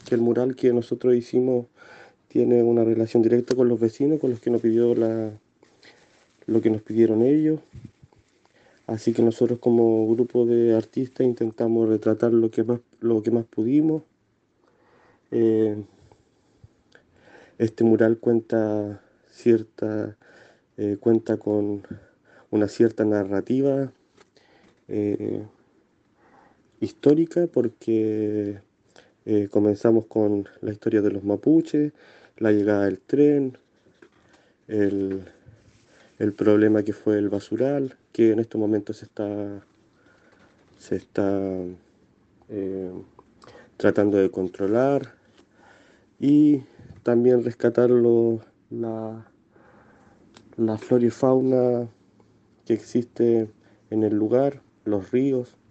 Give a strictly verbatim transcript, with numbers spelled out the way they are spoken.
que el mural que nosotros hicimos tiene una relación directa con los vecinos, con los que nos pidió la, lo que nos pidieron ellos. Así que nosotros como grupo de artistas intentamos retratar lo que más, lo que más pudimos. Eh, este mural cuenta cierta, eh, cuenta con una cierta narrativa eh, histórica porque eh, comenzamos con la historia de los mapuches, la llegada del tren, el, el problema que fue el basural, que en estos momentos se está, se está eh, tratando de controlar, y también rescatar lo- la, la flora y fauna que existe en el lugar, los ríos.